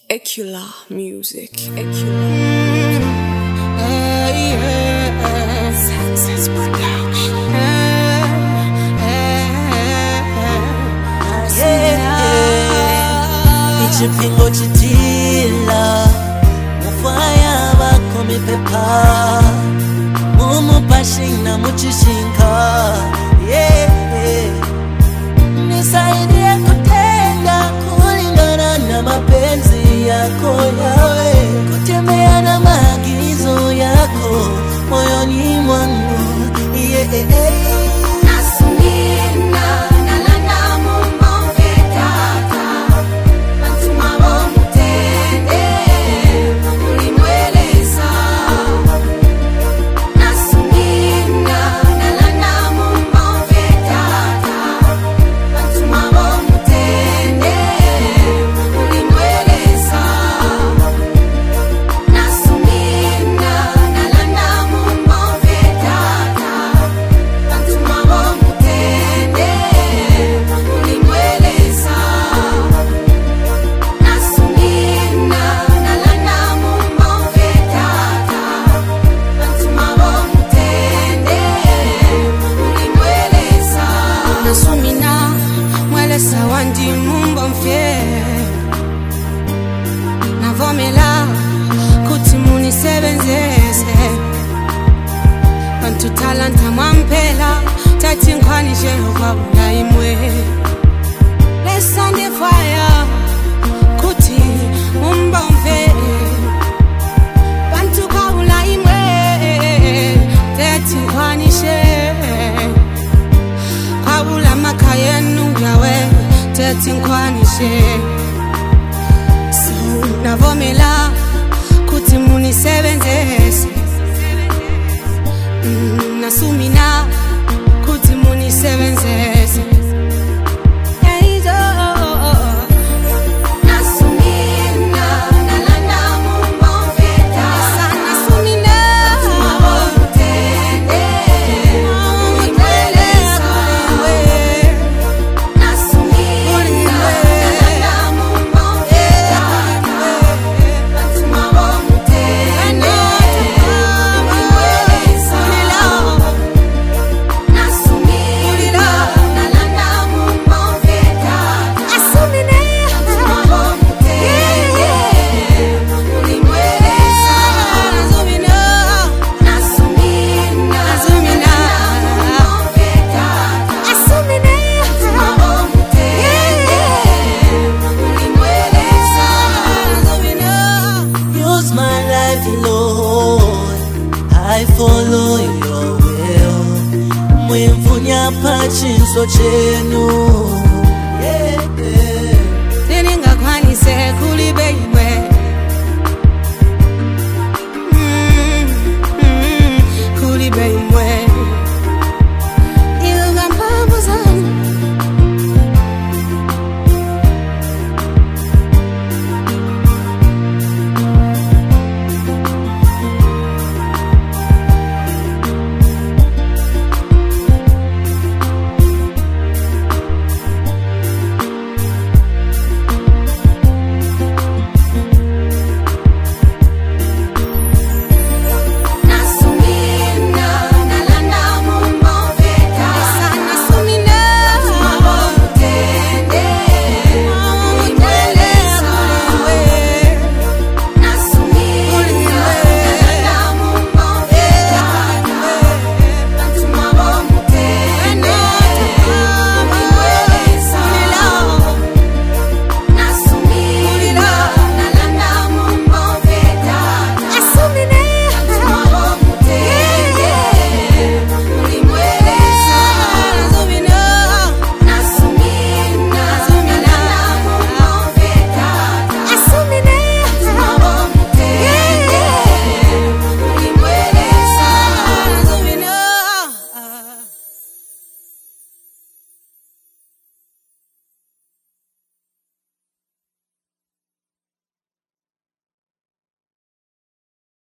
Ecula music. Success production. Ichipingo chitila mufaya bako mipepa mumupashina muchishinka nisaidie kutenda kulingana na mapenzi yako yawe kutembea na maagizo yako moyoni mwangu Sawandi mumbo mfye navomela kuti munisebenzese bantu talanta mwampela tati nkwanije kwabula imwe lesande fire kuti mumbo mfye bantu kwabula imwe tati nkwanije kwabula makayenu yawe tati nkwanishe so navomela kuti munisebenzese nasumina kuti munisebenzese I follow your will. Mwivunya pachinso chenu.